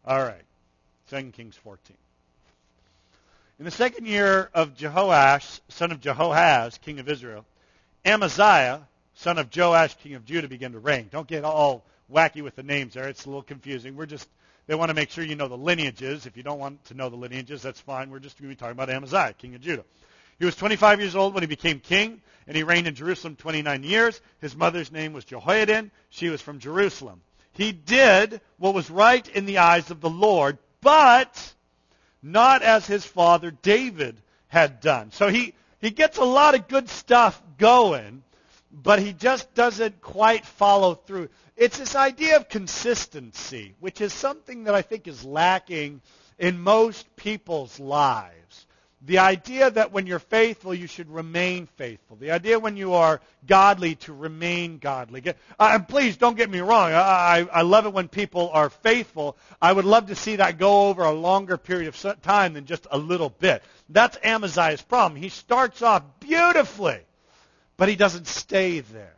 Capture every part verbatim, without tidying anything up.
All right. Second Kings fourteen. In the second year of Jehoash, son of Jehoahaz, king of Israel, Amaziah, son of Joash, king of Judah, began to reign. Don't get all wacky with the names there. It's a little confusing. We're just, they want to make sure you know the lineages. If you don't want to know the lineages, that's fine. We're just going to be talking about Amaziah, king of Judah. He was twenty-five years old when he became king, and he reigned in Jerusalem twenty-nine years. His mother's name was Jehoiadin. She was from Jerusalem. He did what was right in the eyes of the Lord, but not as his father David had done. So he, he gets a lot of good stuff going, but he just doesn't quite follow through. It's this idea of consistency, which is something that I think is lacking in most people's lives. The idea that when you're faithful, you should remain faithful. The idea when you are godly to remain godly. Uh, and please don't get me wrong. I, I, I love it when people are faithful. I would love to see that go over a longer period of time than just a little bit. That's Amaziah's problem. He starts off beautifully, but he doesn't stay there.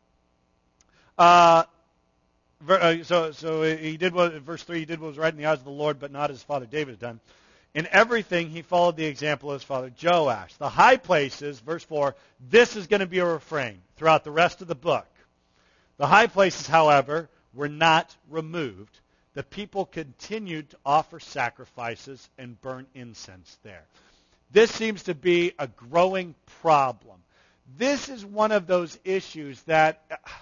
Uh, so, so he did what, verse three, he did what was right in the eyes of the Lord, but not as his father David had done. In everything, he followed the example of his father Joash. The high places, verse four, this is going to be a refrain throughout the rest of the book. The high places, however, were not removed. The people continued to offer sacrifices and burn incense there. This seems to be a growing problem. This is one of those issues that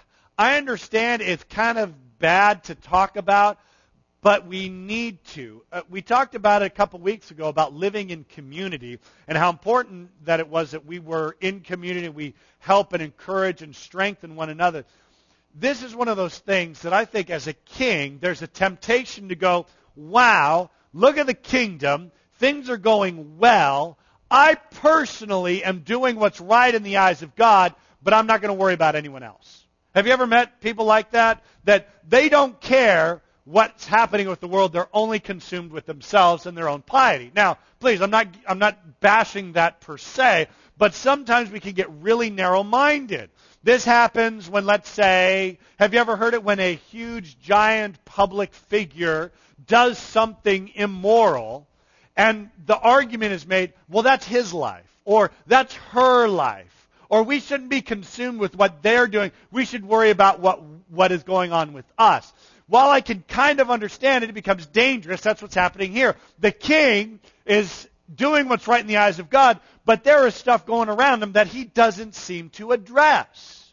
I understand it's kind of bad to talk about, but we need to. Uh, we talked about it a couple weeks ago about living in community and how important that it was that we were in community. We help and encourage and strengthen one another. This is one of those things that I think as a king, there's a temptation to go, wow, look at the kingdom. Things are going well. I personally am doing what's right in the eyes of God, but I'm not going to worry about anyone else. Have you ever met people like that? That they don't care what's happening with the world. They're only consumed with themselves and their own piety. Now, please, I'm not I'm not bashing that per se, but sometimes we can get really narrow-minded. This happens when, let's say, have you ever heard it when a huge, giant public figure does something immoral, and the argument is made, well, that's his life, or that's her life, or we shouldn't be consumed with what they're doing. We should worry about what what is going on with us. While I can kind of understand it, it becomes dangerous. That's what's happening here. The king is doing what's right in the eyes of God, but there is stuff going around him that he doesn't seem to address.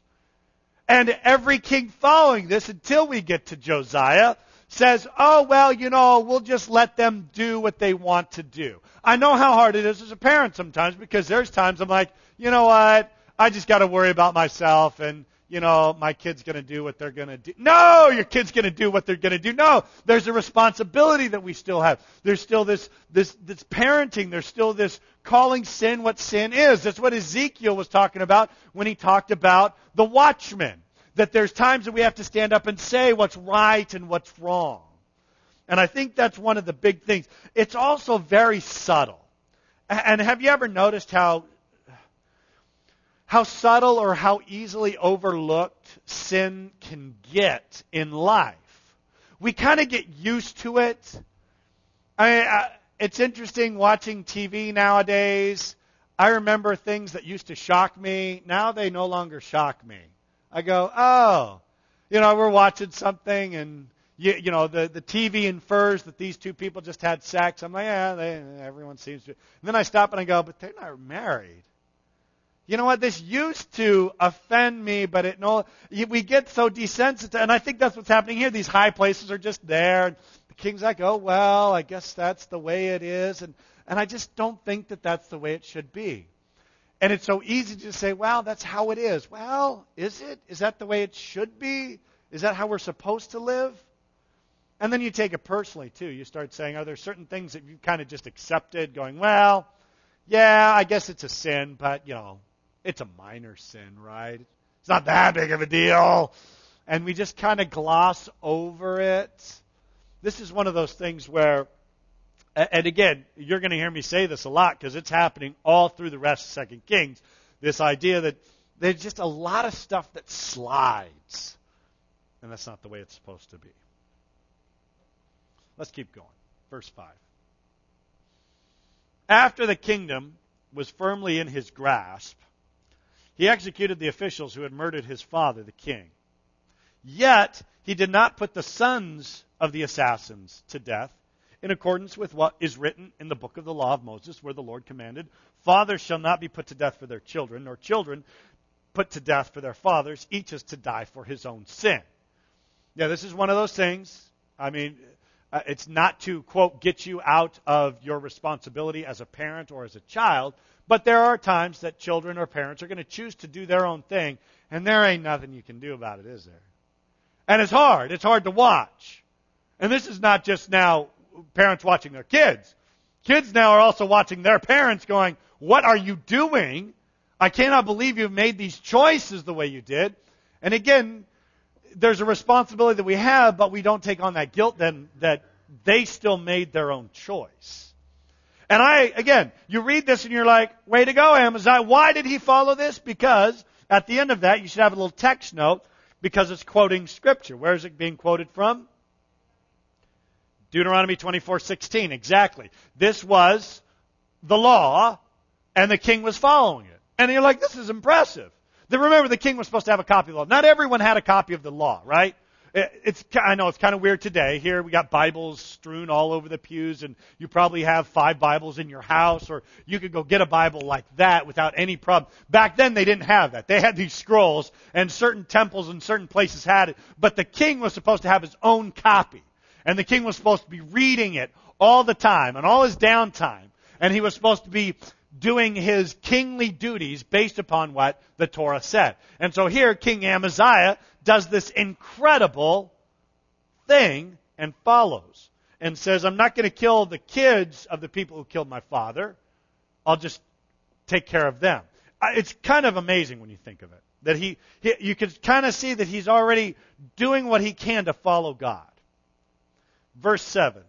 And every king following this, until we get to Josiah, says, oh, well, you know, we'll just let them do what they want to do. I know how hard it is as a parent sometimes, because there's times I'm like, you know what, I just got to worry about myself, and you know, my kid's going to do what they're going to do. No, your kid's going to do what they're going to do. No, there's a responsibility that we still have. There's still this, this, this parenting. There's still this calling sin what sin is. That's what Ezekiel was talking about when he talked about the watchman. That there's times that we have to stand up and say what's right and what's wrong. And I think that's one of the big things. It's also very subtle. And have you ever noticed how How subtle or how easily overlooked sin can get in life? We kind of get used to it. I mean, uh, it's interesting watching T V nowadays. I remember things that used to shock me. Now they no longer shock me. I go, oh, you know, we're watching something and, you, you know, the, the T V infers that these two people just had sex. I'm like, yeah, they, everyone seems to. And then I stop and I go, but they're not married. You know what? This used to offend me, but it no. We get so desensitized, and I think that's what's happening here. These high places are just there. The king's like, oh well, I guess that's the way it is, and and I just don't think that that's the way it should be. And it's so easy to say, well, that's how it is. Well, is it? Is that the way it should be? Is that how we're supposed to live? And then you take it personally too. You start saying, are there certain things that you've kind of just accepted, going, well, yeah, I guess it's a sin, but you know. It's a minor sin, right? It's not that big of a deal. And we just kind of gloss over it. This is one of those things where, and again, you're going to hear me say this a lot because it's happening all through the rest of Second Kings. This idea that there's just a lot of stuff that slides. And that's not the way it's supposed to be. Let's keep going. Verse five. After the kingdom was firmly in his grasp, he executed the officials who had murdered his father, the king. Yet he did not put the sons of the assassins to death, in accordance with what is written in the book of the law of Moses, where the Lord commanded, fathers shall not be put to death for their children, nor children put to death for their fathers. Each is to die for his own sin. Yeah, this is one of those things. I mean, uh, it's not to, quote, get you out of your responsibility as a parent or as a child, but there are times that children or parents are going to choose to do their own thing, and there ain't nothing you can do about it, is there? And it's hard. It's hard to watch. And this is not just now parents watching their kids. Kids now are also watching their parents going, what are you doing? I cannot believe you've made these choices the way you did. And again, there's a responsibility that we have, but we don't take on that guilt then that they still made their own choice. And I, again, you read this and you're like, way to go, Amaziah. Why did he follow this? Because at the end of that, you should have a little text note because it's quoting Scripture. Where is it being quoted from? Deuteronomy twenty-four sixteen. Exactly. This was the law, and the king was following it. And you're like, this is impressive. Then remember, the king was supposed to have a copy of the law. Not everyone had a copy of the law, right? It's, I know it's kind of weird today. Here we got Bibles strewn all over the pews, and you probably have five Bibles in your house, or you could go get a Bible like that without any problem. Back then they didn't have that. They had these scrolls, and certain temples and certain places had it. But the king was supposed to have his own copy. And the king was supposed to be reading it all the time, and all his downtime. And he was supposed to be doing his kingly duties based upon what the Torah said. And so here, King Amaziah does this incredible thing and follows and says, I'm not going to kill the kids of the people who killed my father. I'll just take care of them. It's kind of amazing when you think of it. That he, he you can kind of see that he's already doing what he can to follow God. Verse seven.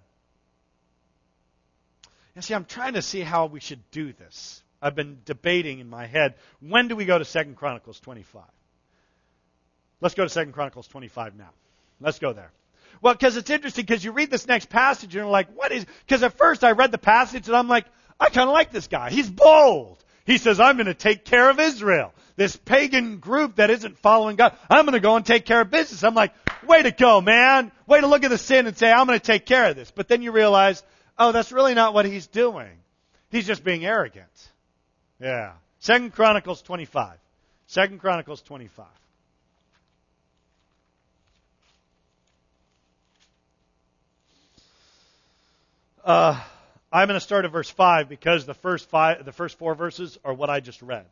You see, I'm trying to see how we should do this. I've been debating in my head, when do we go to Second Chronicles twenty-five? Let's go to Second Chronicles twenty-five now. Let's go there. Well, because it's interesting, because you read this next passage and you're like, what is... Because at first I read the passage and I'm like, I kind of like this guy. He's bold. He says, I'm going to take care of Israel. This pagan group that isn't following God, I'm going to go and take care of business. I'm like, way to go, man. Way to look at the sin and say, I'm going to take care of this. But then you realize, oh, that's really not what he's doing. He's just being arrogant. Yeah. Second Chronicles twenty-five. Second Chronicles twenty-five. Uh, I'm going to start at verse five because the first five, the first four verses are what I just read.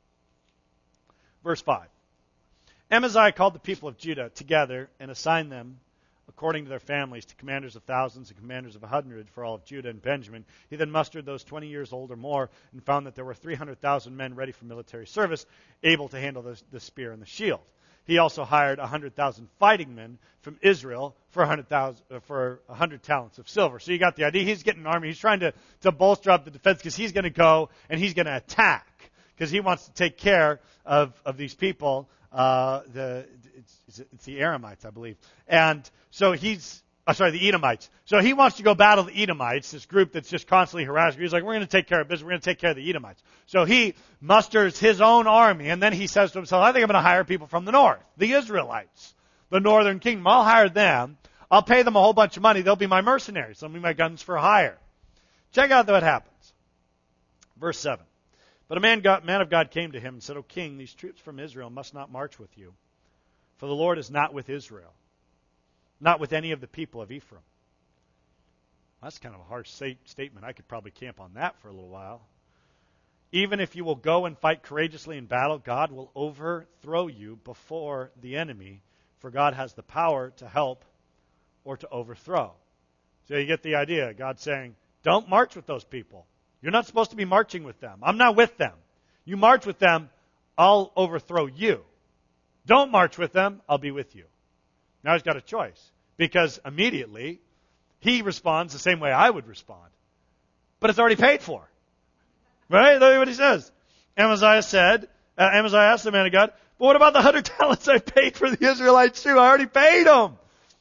Verse five. Amaziah called the people of Judah together and assigned them according to their families, to commanders of thousands and commanders of a hundred for all of Judah and Benjamin. He then mustered those twenty years old or more and found that there were three hundred thousand men ready for military service, able to handle the, the spear and the shield. He also hired one hundred thousand fighting men from Israel for one hundred thousand, uh, for one hundred talents of silver. So you got the idea. He's getting an army. He's trying to, to bolster up the defense because he's going to go and he's going to attack because he wants to take care of, of these people. Uh, the it's, it's the Aramites, I believe. And so he's, oh, sorry, the Edomites. So he wants to go battle the Edomites, this group that's just constantly harassing. He's like, we're going to take care of business. We're going to take care of the Edomites. So he musters his own army, and then he says to himself, I think I'm going to hire people from the north, the Israelites, the northern kingdom. I'll hire them. I'll pay them a whole bunch of money. They'll be my mercenaries. They'll be my guns for hire. Check out what happens. Verse seven. But a man, God, man of God came to him and said, O king, these troops from Israel must not march with you, for the Lord is not with Israel, not with any of the people of Ephraim. That's kind of a harsh statement. I could probably camp on that for a little while. Even if you will go and fight courageously in battle, God will overthrow you before the enemy, for God has the power to help or to overthrow. So you get the idea. God's saying, don't march with those people. You're not supposed to be marching with them. I'm not with them. You march with them, I'll overthrow you. Don't march with them, I'll be with you. Now he's got a choice. Because immediately, he responds the same way I would respond. But it's already paid for. Right? Look at what he says. Amaziah said, uh, Amaziah asked the man of God, but what about the hundred talents I paid for the Israelites too? I already paid them.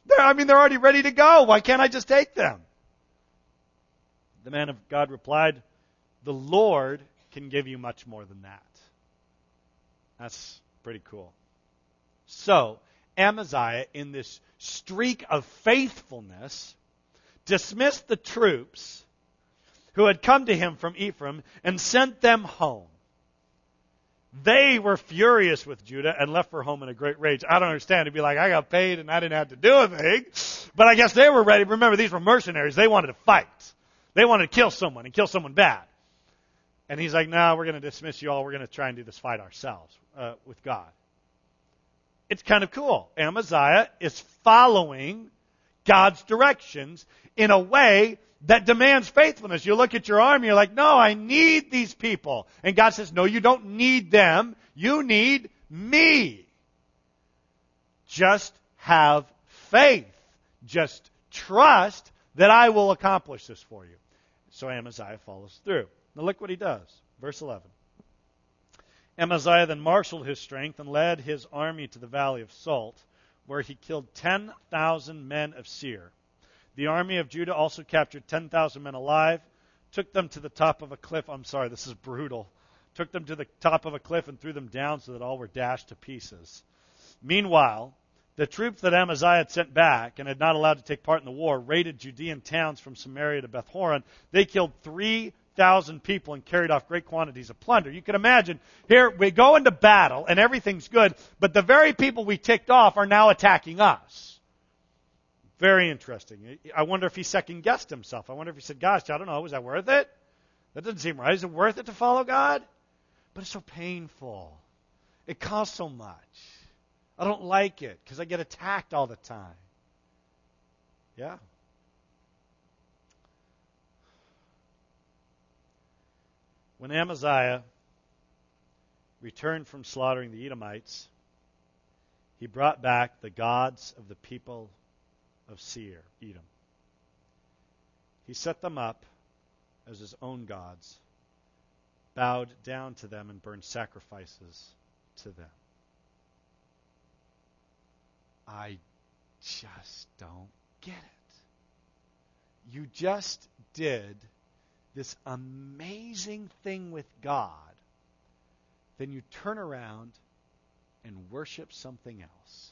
They're, I mean, they're already ready to go. Why can't I just take them? The man of God replied, the Lord can give you much more than that. That's pretty cool. So, Amaziah, in this streak of faithfulness, dismissed the troops who had come to him from Ephraim and sent them home. They were furious with Judah and left for home in a great rage. I don't understand. It'd be like, I got paid and I didn't have to do a thing. But I guess they were ready. Remember, these were mercenaries. They wanted to fight. They wanted to kill someone and kill someone bad. And he's like, no, we're going to dismiss you all. We're going to try and do this fight ourselves uh, with God. It's kind of cool. Amaziah is following God's directions in a way that demands faithfulness. You look at your army, you're like, no, I need these people. And God says, no, you don't need them. You need me. Just have faith. Just trust that I will accomplish this for you. So Amaziah follows through. Now look what he does. Verse eleven. Amaziah then marshaled his strength and led his army to the valley of Salt, where he killed ten thousand men of Seir. The army of Judah also captured ten thousand men alive, took them to the top of a cliff. I'm sorry, this is brutal. Took them to the top of a cliff and threw them down so that all were dashed to pieces. Meanwhile, the troops that Amaziah had sent back and had not allowed to take part in the war raided Judean towns from Samaria to Beth-horon. They killed three thousand people and carried off great quantities of plunder. You can imagine, here we go into battle and everything's good, but the very people we ticked off are now attacking us. Very interesting. I wonder if he second-guessed himself. I wonder if he said, gosh, I don't know, was that worth it? That doesn't seem right. Is it worth it to follow God? But it's so painful. It costs so much. I don't like it because I get attacked all the time. Yeah. When Amaziah returned from slaughtering the Edomites, he brought back the gods of the people of Seir, Edom. He set them up as his own gods, bowed down to them, and burned sacrifices to them. I just don't get it. You just did this amazing thing with God, then you turn around and worship something else.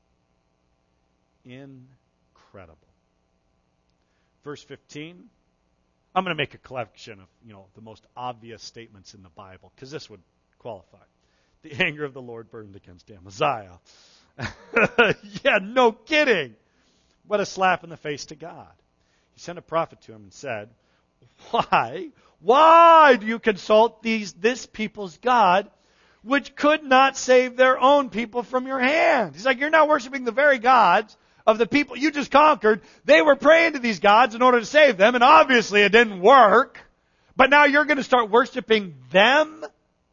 Incredible. Verse fifteen. I'm going to make a collection of, you know, the most obvious statements in the Bible, because this would qualify. The anger of the Lord burned against Amaziah. Yeah, no kidding. What a slap in the face to God. He sent a prophet to him and said, Why? Why do you consult these this people's God, which could not save their own people from your hand? He's like, you're now worshiping the very gods of the people you just conquered. They were praying to these gods in order to save them, and obviously it didn't work. But now you're going to start worshiping them?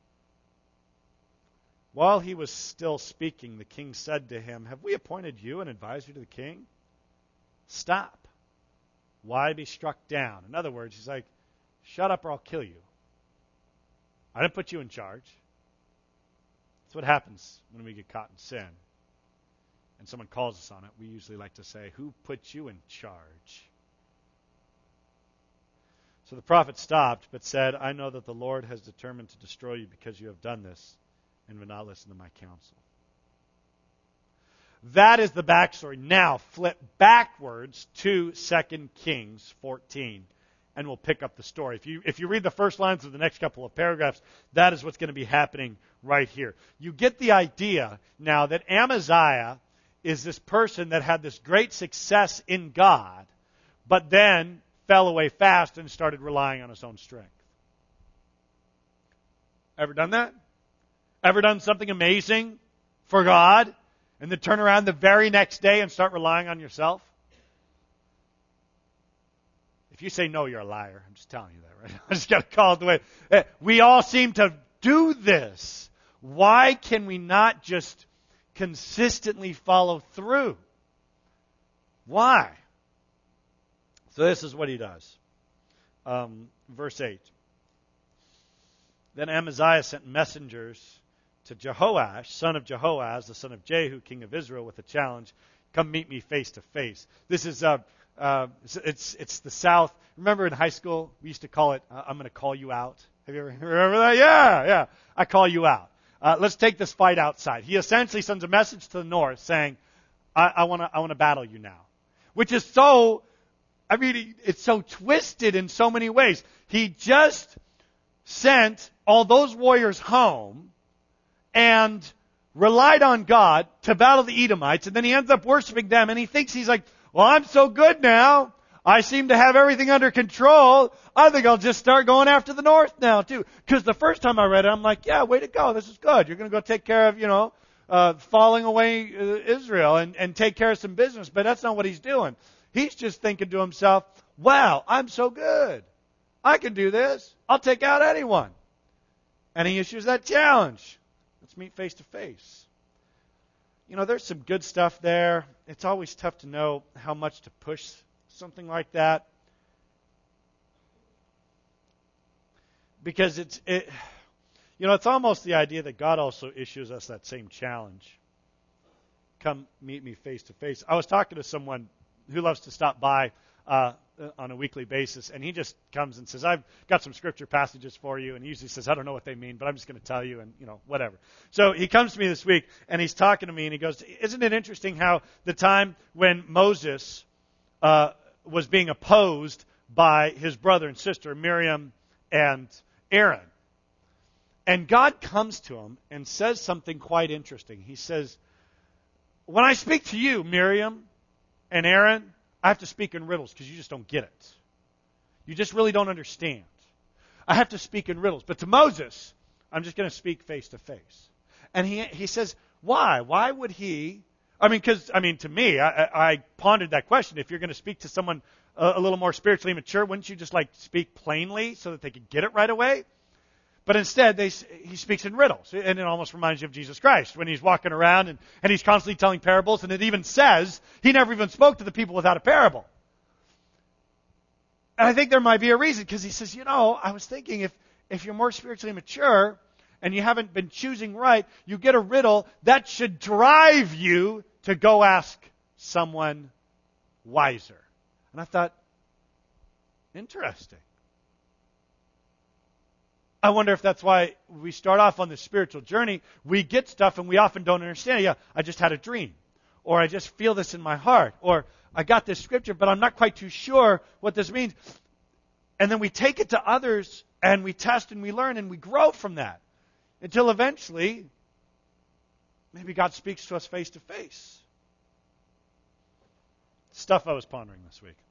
While he was still speaking, the king said to him, Have we appointed you an advisor to the king? Stop. Why be struck down? In other words, he's like, shut up or I'll kill you. I didn't put you in charge. That's what happens when we get caught in sin. And someone calls us on it. We usually like to say, who put you in charge? So the prophet stopped, but said, I know that the Lord has determined to destroy you because you have done this and would not listen to my counsel. That is the backstory. Now, flip backwards to Second Kings fourteen, and we'll pick up the story. If you if you read the first lines of the next couple of paragraphs, that is what's going to be happening right here. You get the idea now that Amaziah is this person that had this great success in God, but then fell away fast and started relying on his own strength. Ever done that? Ever done something amazing for God and then turn around the very next day and start relying on yourself? If you say no, you're a liar. I'm just telling you that right now. I just got to call it the way. We all seem to do this. Why can we not just consistently follow through? Why? So this is what he does. Um, verse eight. Then Amaziah sent messengers to Jehoash, son of Jehoaz, the son of Jehu, king of Israel, with a challenge. come meet me face to face. This is uh, uh, it's, it's it's the South. Remember in high school we used to call it uh, I'm going to call you out. Have you ever remember that? Yeah, yeah. I call you out. Uh, let's take this fight outside. He essentially sends a message to the North saying, I want to I want to battle you now, which is so. I mean, it's so twisted in so many ways. He just sent all those warriors home and relied on God to battle the Edomites, and then he ends up worshiping them, and he thinks he's like, well, I'm so good now. I seem to have everything under control. I think I'll just start going after the North now, too. Because the first time I read it, I'm like, yeah, way to go. This is good. You're going to go take care of, you know, uh, falling away uh, Israel and, and take care of some business. But that's not what he's doing. He's just thinking to himself, wow, I'm so good. I can do this. I'll take out anyone. And he issues that challenge. Let's meet face to face. You know, there's some good stuff there. It's always tough to know how much to push something like that. Because it's, it, you know, it's almost the idea that God also issues us that same challenge. Come meet me face to face. I was talking to someone who loves to stop by uh, on a weekly basis, and he just comes and says, I've got some scripture passages for you, and he usually says, I don't know what they mean, but I'm just going to tell you, and, you know, whatever. So he comes to me this week, and he's talking to me, and he goes, isn't it interesting how the time when Moses uh, was being opposed by his brother and sister, Miriam and Aaron, and God comes to him and says something quite interesting. He says, when I speak to you, Miriam and Aaron, I have to speak in riddles because you just don't get it. You just really don't understand. I have to speak in riddles. But to Moses, I'm just going to speak face to face. And he he says, why? Why would he? I mean, because, I mean, to me, I, I pondered that question. If you're going to speak to someone a, a little more spiritually mature, wouldn't you just like speak plainly so that they could get it right away? But instead, they, he speaks in riddles. And it almost reminds you of Jesus Christ when he's walking around and, and he's constantly telling parables. And it even says he never even spoke to the people without a parable. And I think there might be a reason, because he says, you know, I was thinking if, if you're more spiritually mature and you haven't been choosing right, you get a riddle that should drive you to go ask someone wiser. And I thought, interesting. I wonder if that's why we start off on this spiritual journey. We get stuff and we often don't understand it. Yeah, I just had a dream. Or I just feel this in my heart. Or I got this scripture, but I'm not quite too sure what this means. And then we take it to others and we test and we learn and we grow from that. Until eventually, maybe God speaks to us face to face. Stuff I was pondering this week.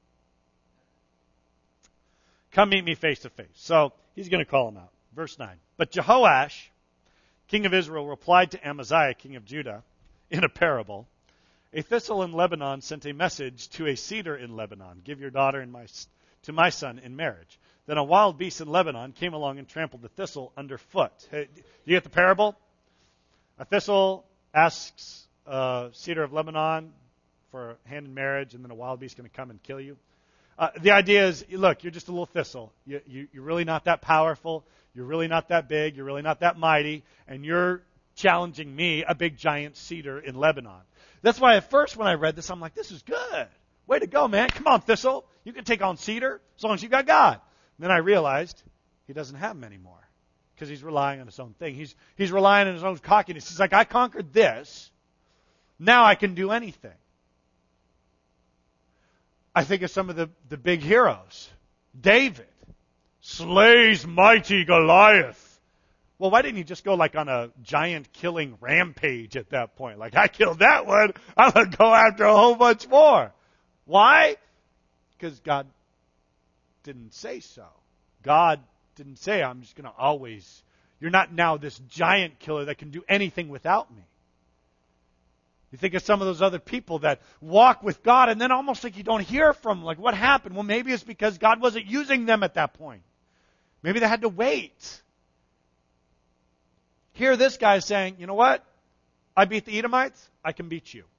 Come meet me face to face. So he's going to call him out. Verse nine. But Jehoash, king of Israel, replied to Amaziah, king of Judah, in a parable. A thistle in Lebanon sent a message to a cedar in Lebanon. Give your daughter in my, to my son in marriage. Then a wild beast in Lebanon came along and trampled the thistle underfoot. Hey, do you get the parable? A thistle asks a cedar of Lebanon for a hand in marriage, and then a wild beast is going to come and kill you. Uh, the idea is, look, you're just a little thistle. You, you, you're really not that powerful. You're really not that big. You're really not that mighty. And you're challenging me, a big giant cedar in Lebanon. That's why at first when I read this, I'm like, this is good. Way to go, man. Come on, thistle. You can take on cedar as long as you got God. And then I realized he doesn't have him anymore because he's relying on his own thing. He's, he's relying on his own cockiness. He's like, I conquered this. Now I can do anything. I think of some of the, the big heroes. David slays mighty Goliath. Well, why didn't he just go like on a giant killing rampage at that point? Like, I killed that one, I'm going to go after a whole bunch more. Why? Because God didn't say so. God didn't say, I'm just going to always, you're not now this giant killer that can do anything without me. You think of some of those other people that walk with God and then almost like you don't hear from them. Like, what happened? Well, maybe it's because God wasn't using them at that point. Maybe they had to wait. Here this guy is saying, you know what? I beat the Edomites. I can beat you.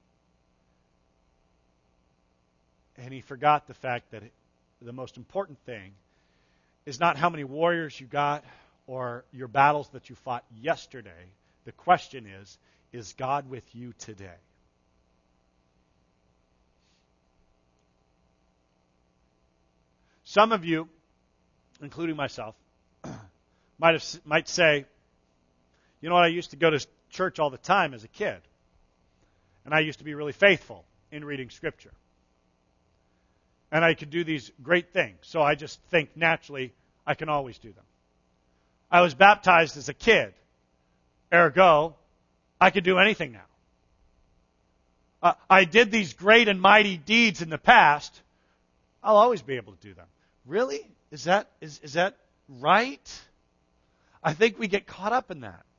And he forgot the fact that the most important thing is not how many warriors you got or your battles that you fought yesterday. The question is, is God with you today? Some of you, including myself, might have might say, you know what, I used to go to church all the time as a kid. And I used to be really faithful in reading Scripture. And I could do these great things. So I just think naturally I can always do them. I was baptized as a kid. Ergo, I could do anything now. Uh, I did these great and mighty deeds in the past. I'll always be able to do them. Really? Is that is, is that right? I think we get caught up in that.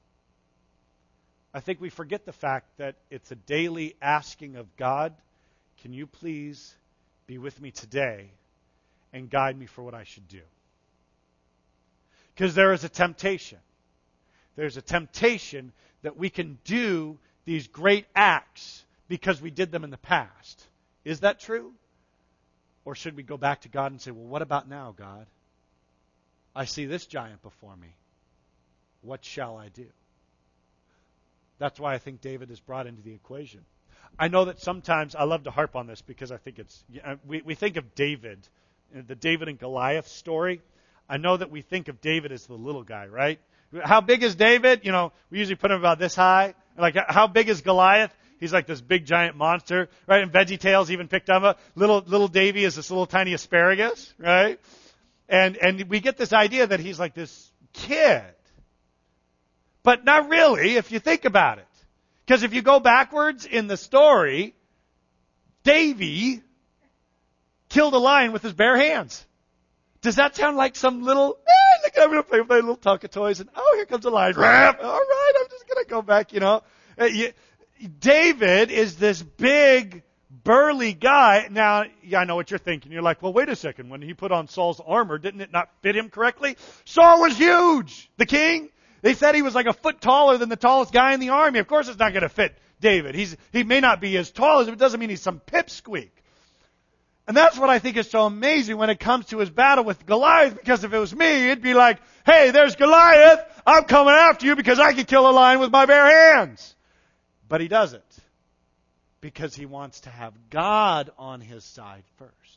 I think we forget the fact that it's a daily asking of God, can you please be with me today and guide me for what I should do? Because there is a temptation. There's a temptation that we can do these great acts because we did them in the past. Is that true? Or should we go back to God and say, well, what about now, God? I see this giant before me. What shall I do? That's why I think David is brought into the equation. I know that sometimes, I love to harp on this because I think it's, we, we think of David, the David and Goliath story. I know that we think of David as the little guy, right? How big is David? You know, we usually put him about this high. Like, how big is Goliath? He's like this big giant monster, right? And VeggieTales even picked him up. Little little Davy is this little tiny asparagus, right? And and we get this idea that he's like this kid. But not really, if you think about it. Because if you go backwards in the story, Davy killed a lion with his bare hands. Does that sound like some little, eh, look, I'm going to play with my little Tonka toys, and oh, here comes a lion. Rap. All right, I'm just going to go back, you know. Uh, you, David is this big, burly guy. Now, yeah, I know what you're thinking. You're like, well, wait a second. When he put on Saul's armor, didn't it not fit him correctly? Saul was huge. The king, they said he was like a foot taller than the tallest guy in the army. Of course it's not going to fit David. He's He may not be as tall as him. It doesn't mean he's some pipsqueak. And that's what I think is so amazing when it comes to his battle with Goliath, because if it was me, it'd be like, hey, there's Goliath. I'm coming after you because I can kill a lion with my bare hands. But he doesn't, because he wants to have God on his side first.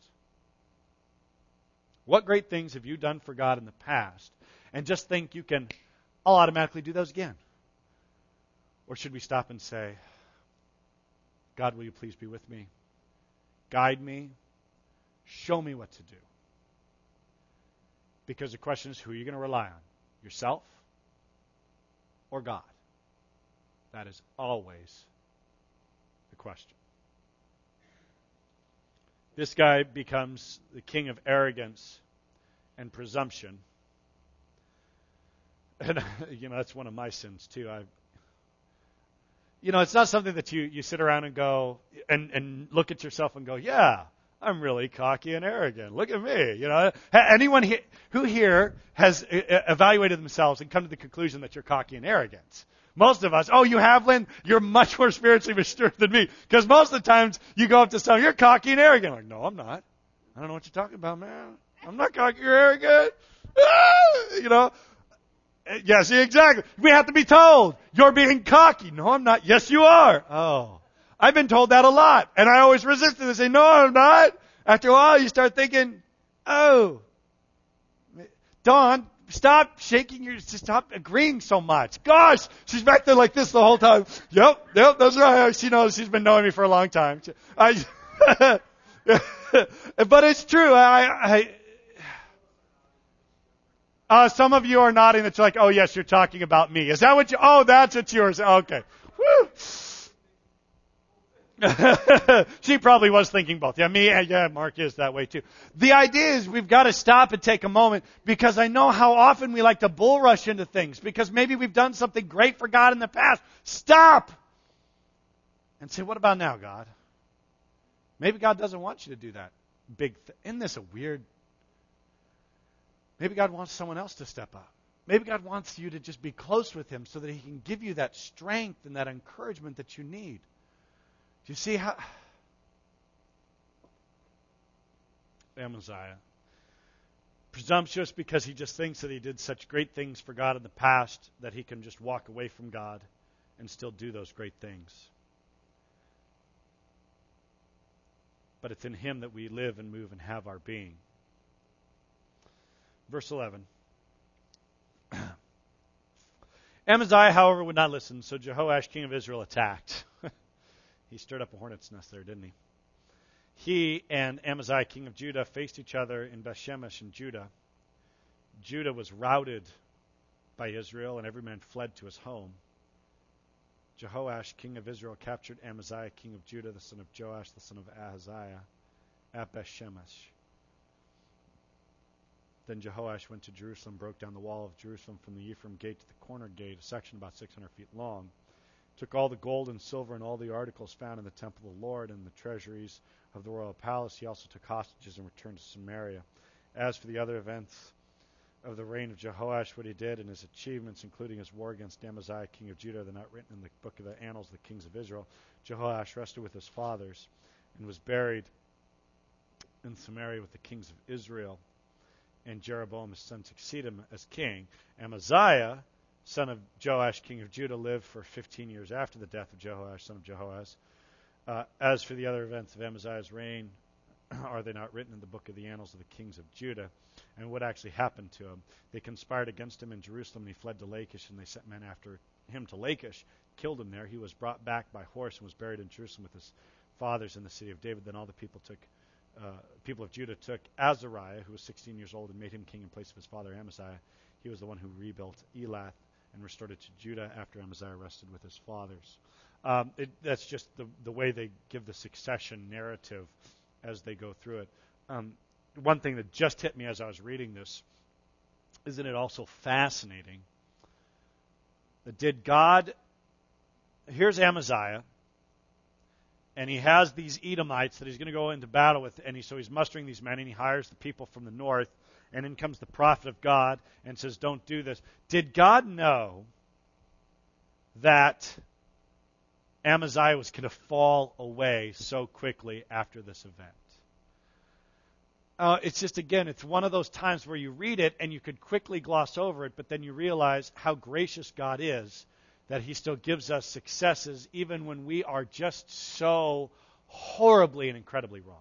What great things have you done for God in the past? And just think you can, I'll automatically do those again. Or should we stop and say, God, will you please be with me? Guide me. Show me what to do. Because the question is, who are you going to rely on? Yourself or God? That is always the question. This guy becomes the king of arrogance and presumption. And, you know, that's one of my sins too. I, you know, it's not something that you, you sit around and go, and, and look at yourself and go, yeah, I'm really cocky and arrogant. Look at me. You know, anyone he, who here has evaluated themselves and come to the conclusion that you're cocky and arrogant? Most of us, oh, you have, Lynn? You're much more spiritually mature than me. Because most of the times you go up to someone, you're cocky and arrogant. I'm like, no, I'm not. I don't know what you're talking about, man. I'm not cocky or arrogant. Ah, you know. Yeah, see, exactly. We have to be told, you're being cocky. No, I'm not. Yes, you are. Oh. I've been told that a lot. And I always resisted and say, no, I'm not. After a while, you start thinking, oh, Dawn, stop shaking your, stop agreeing so much. Gosh, she's back there like this the whole time. Yep, yep, that's right. She knows, she's been knowing me for a long time. I, but it's true. I, I, uh, some of you are nodding. It's like, oh yes, you're talking about me. Is that what you, oh, that's what yours. Okay. Woo. She probably was thinking both. Yeah, me, yeah, Mark is that way too. The idea is we've got to stop and take a moment, because I know how often we like to bull rush into things because maybe we've done something great for God in the past. Stop and say, what about now, God? Maybe God doesn't want you to do that big thing. Isn't this a weird? Maybe God wants someone else to step up. Maybe God wants you to just be close with Him so that He can give you that strength and that encouragement that you need. Do you see how Amaziah, presumptuous because he just thinks that he did such great things for God in the past that he can just walk away from God and still do those great things. But it's in Him that we live and move and have our being. Verse eleven. Amaziah, however, would not listen, so Jehoash, king of Israel, attacked. He stirred up a hornet's nest there, didn't he? He and Amaziah, king of Judah, faced each other in Bethshemesh in Judah. Judah was routed by Israel, and every man fled to his home. Jehoash, king of Israel, captured Amaziah, king of Judah, the son of Joash, the son of Ahaziah, at Bethshemesh. Then Jehoash went to Jerusalem, broke down the wall of Jerusalem from the Ephraim gate to the corner gate, a section about six hundred feet long, took all the gold and silver and all the articles found in the temple of the Lord and the treasuries of the royal palace. He also took hostages and returned to Samaria. As for the other events of the reign of Jehoash, what he did and his achievements, including his war against Amaziah, king of Judah, they're not written in the book of the annals of the kings of Israel. Jehoash rested with his fathers and was buried in Samaria with the kings of Israel. And Jeroboam, his son, succeeded him as king. Amaziah, son of Joash, king of Judah, lived for fifteen years after the death of Jehoash, son of Jehoash. Uh, as for the other events of Amaziah's reign, are they not written in the book of the annals of the kings of Judah? And what actually happened to him? They conspired against him in Jerusalem, and he fled to Lachish, and they sent men after him to Lachish, killed him there. He was brought back by horse and was buried in Jerusalem with his fathers in the city of David. Then all the people took, uh, people of Judah took Azariah, who was sixteen years old, and made him king in place of his father Amaziah. He was the one who rebuilt Elath and restored it to Judah after Amaziah rested with his fathers. Um, it, that's just the, the way they give the succession narrative as they go through it. Um, one thing that just hit me as I was reading this, isn't it also fascinating that did God, here's Amaziah, and he has these Edomites that he's going to go into battle with, and he, so he's mustering these men, and he hires the people from the north, and in comes the prophet of God and says, don't do this. Did God know that Amaziah was going to fall away so quickly after this event? Uh, it's just, again, it's one of those times where you read it and you could quickly gloss over it, but then you realize how gracious God is that he still gives us successes even when we are just so horribly and incredibly wrong.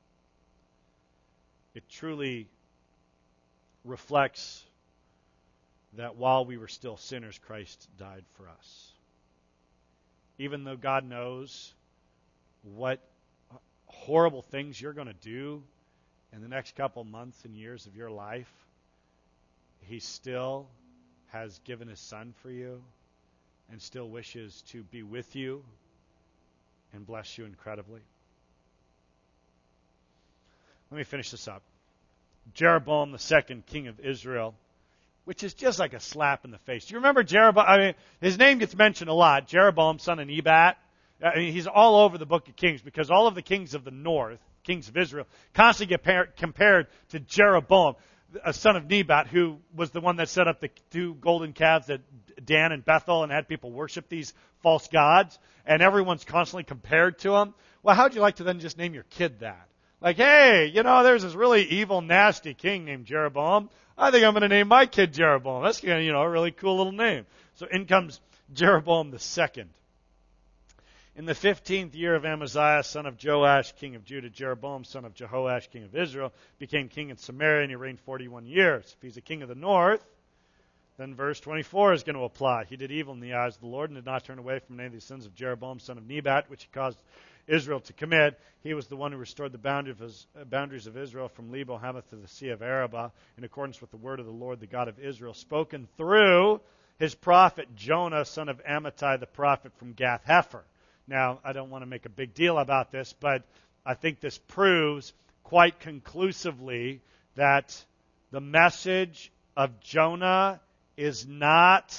It truly reflects that while we were still sinners, Christ died for us. Even though God knows what horrible things you're going to do in the next couple months and years of your life, he still has given his son for you and still wishes to be with you and bless you incredibly. Let me finish this up. Jeroboam the second, king of Israel, which is just like a slap in the face. Do you remember Jeroboam? I mean, his name gets mentioned a lot. Jeroboam, son of Nebat. I mean, he's all over the book of Kings because all of the kings of the north, kings of Israel, constantly get par- compared to Jeroboam, a son of Nebat, who was the one that set up the two golden calves at Dan and Bethel and had people worship these false gods, and everyone's constantly compared to him. Well, how'd you like to then just name your kid that? Like, hey, you know, there's this really evil, nasty king named Jeroboam. I think I'm going to name my kid Jeroboam. That's, you know, a really cool little name. So in comes Jeroboam the second. In the fifteenth year of Amaziah, son of Joash, king of Judah, Jeroboam, son of Jehoash, king of Israel, became king in Samaria, and he reigned forty-one years. If he's a king of the north, then verse twenty-four is going to apply. He did evil in the eyes of the Lord and did not turn away from any of the sins of Jeroboam, son of Nebat, which he caused Israel to commit. He was the one who restored the boundary of his, uh, boundaries of Israel from Lebo Hamath to the Sea of Arabah, in accordance with the word of the Lord, the God of Israel, spoken through his prophet Jonah, son of Amittai, the prophet from Gath Hepher. Now, I don't want to make a big deal about this, but I think this proves quite conclusively that the message of Jonah is not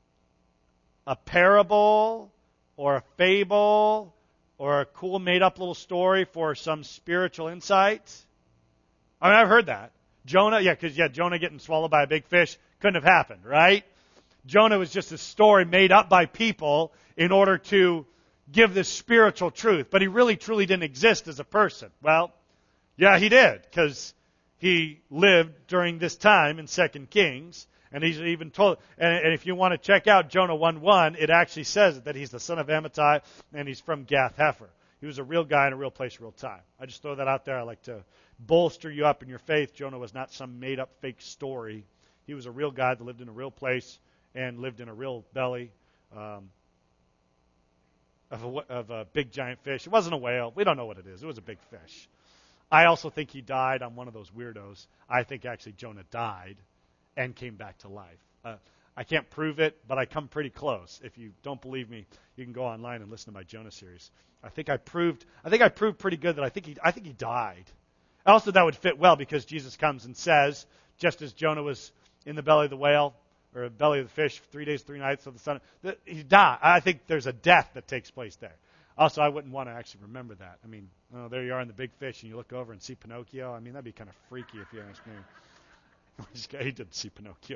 a parable or a fable or a cool made-up little story for some spiritual insight. I mean, I've heard that. Jonah, yeah, because, yeah, Jonah getting swallowed by a big fish couldn't have happened, right? Jonah was just a story made up by people in order to give this spiritual truth, but he really, truly didn't exist as a person. Well, yeah, he did, because he lived during this time in Second Kings, and he's even told, and, and if you want to check out Jonah one one, it actually says that he's the son of Amittai, and he's from Gath Hepher. He was a real guy in a real place, real time. I just throw that out there. I like to bolster you up in your faith. Jonah was not some made-up fake story. He was a real guy that lived in a real place and lived in a real belly um, of, a, of a big giant fish. It wasn't a whale. We don't know what it is. It was a big fish. I also think he died. I'm one of those weirdos. I think actually Jonah died and came back to life. Uh, I can't prove it, but I come pretty close. If you don't believe me, you can go online and listen to my Jonah series. I think I proved. I think I proved pretty good that I think he. I think he died. Also, that would fit well because Jesus comes and says, just as Jonah was in the belly of the whale or the belly of the fish for three days, three nights of the sun, that he died. I think there's a death that takes place there. Also, I wouldn't want to actually remember that. I mean, oh, there you are in the big fish, and you look over and see Pinocchio. I mean, that'd be kind of freaky if you ask me. He didn't see Pinocchio.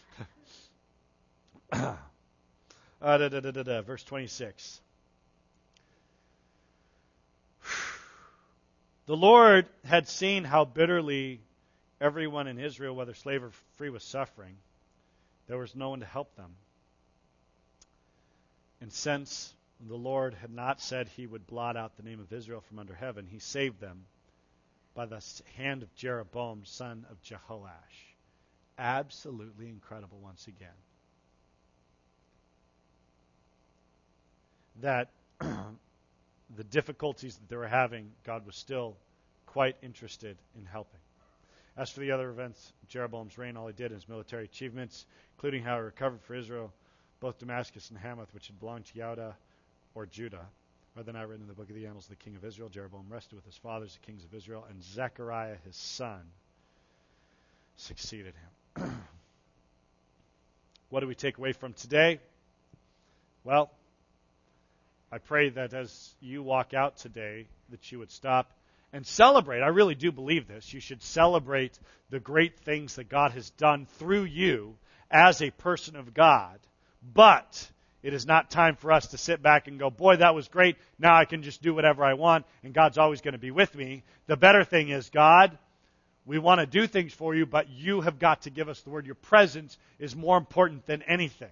uh, da, da, da, da, da, verse twenty-six. The Lord had seen how bitterly everyone in Israel, whether slave or free, was suffering. There was no one to help them. And since the Lord had not said he would blot out the name of Israel from under heaven, he saved them by the hand of Jeroboam, son of Jehoash. Absolutely incredible once again. That the difficulties that they were having, God was still quite interested in helping. As for the other events of Jeroboam's reign, all he did in his military achievements, including how he recovered for Israel both Damascus and Hamath, which had belonged to Yehuda or Judah, are then not written in the book of the annals of the king of Israel. Jeroboam rested with his fathers, the kings of Israel, and Zechariah his son succeeded him. What do we take away from today? Well, I pray that as you walk out today, that you would stop and celebrate. I really do believe this. You should celebrate the great things that God has done through you as a person of God. But it is not time for us to sit back and go, boy, that was great. Now I can just do whatever I want, and God's always going to be with me. The better thing is, God, we want to do things for you, but you have got to give us the word. Your presence is more important than anything.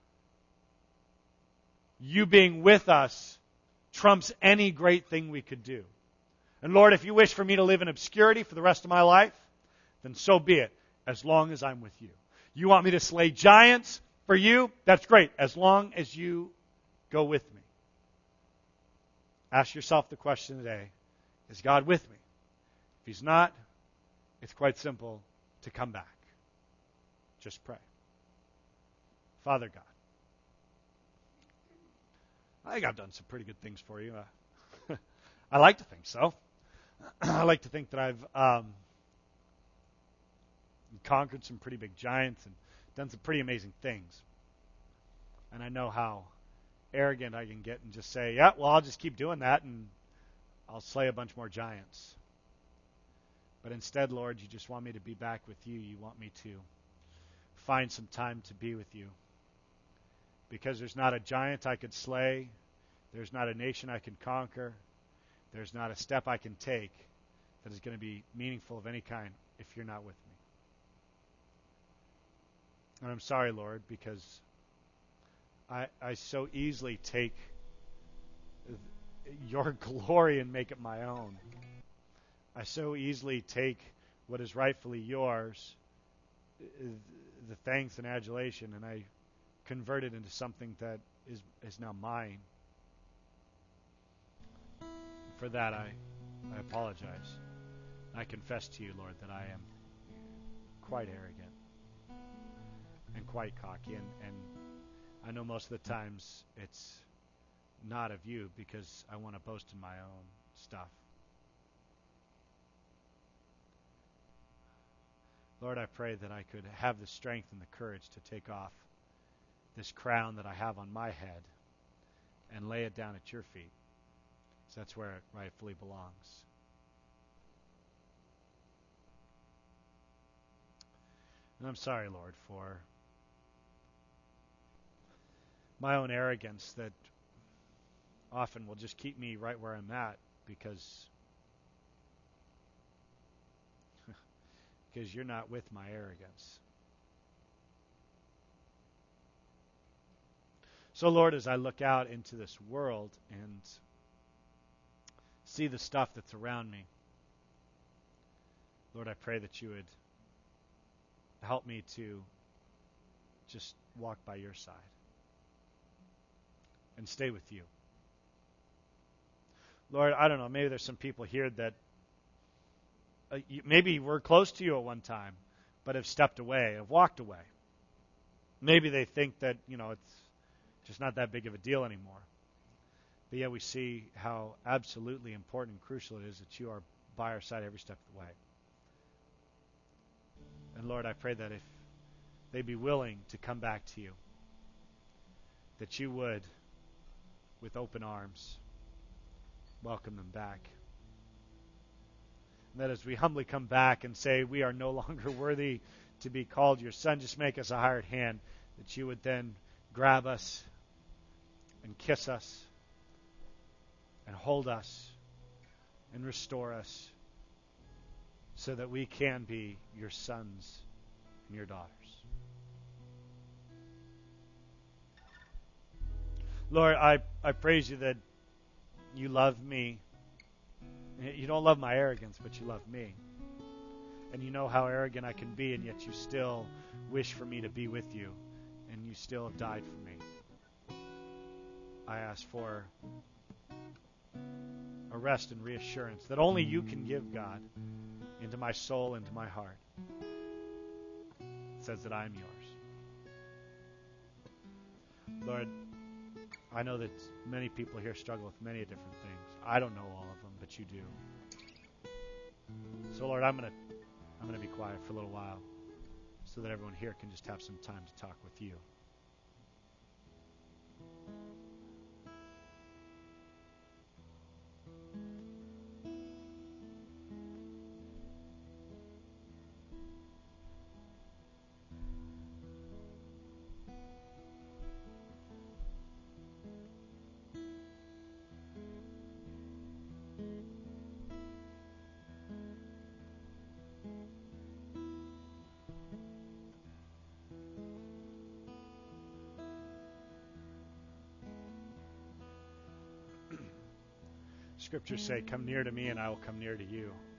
You being with us trumps any great thing we could do. And Lord, if you wish for me to live in obscurity for the rest of my life, then so be it, as long as I'm with you. You want me to slay giants for you? That's great, as long as you go with me. Ask yourself the question today, is God with me? If he's not, it's quite simple to come back. Just pray. Father God, I think I've done some pretty good things for you. Uh, I like to think so. I like to think that I've um, conquered some pretty big giants and done some pretty amazing things. And I know how arrogant I can get and just say, yeah, well, I'll just keep doing that and I'll slay a bunch more giants. But instead, Lord, you just want me to be back with you. You want me to find some time to be with you. Because there's not a giant I could slay. There's not a nation I can conquer. There's not a step I can take that is going to be meaningful of any kind if you're not with me. And I'm sorry, Lord, because I, I so easily take your glory and make it my own. I so easily take what is rightfully yours, the thanks and adulation, and I convert it into something that is is now mine. For that, I, I apologize. I confess to you, Lord, that I am quite arrogant and quite cocky, and, and I know most of the times it's not of you because I want to boast in my own stuff. Lord, I pray that I could have the strength and the courage to take off this crown that I have on my head and lay it down at your feet. So that's where it rightfully belongs. And I'm sorry, Lord, for my own arrogance that often will just keep me right where I'm at because because you're not with my arrogance. So, Lord, as I look out into this world and see the stuff that's around me, Lord, I pray that you would help me to just walk by your side and stay with you. Lord, I don't know, maybe there's some people here that uh, you, maybe were close to you at one time, but have stepped away, have walked away. Maybe they think that, you know, it's just not that big of a deal anymore. But yet we see how absolutely important and crucial it is that you are by our side every step of the way. And Lord, I pray that if they be willing to come back to you, that you would, with open arms, welcome them back. And that as we humbly come back and say we are no longer worthy to be called your son, just make us a hired hand, that you would then grab us and kiss us and hold us and restore us so that we can be your sons and your daughters. Lord, I, I praise you that you love me. You don't love my arrogance, but you love me. And you know how arrogant I can be, and yet you still wish for me to be with you, and you still have died for me. I ask for a rest and reassurance that only you can give, God, into my soul, into my heart. It says that I am yours. Lord, I know that many people here struggle with many different things. I don't know all of them, but you do. So, Lord, I'm going to I'm going to be quiet for a little while so that everyone here can just have some time to talk with you. Scriptures say, come near to me and I will come near to you.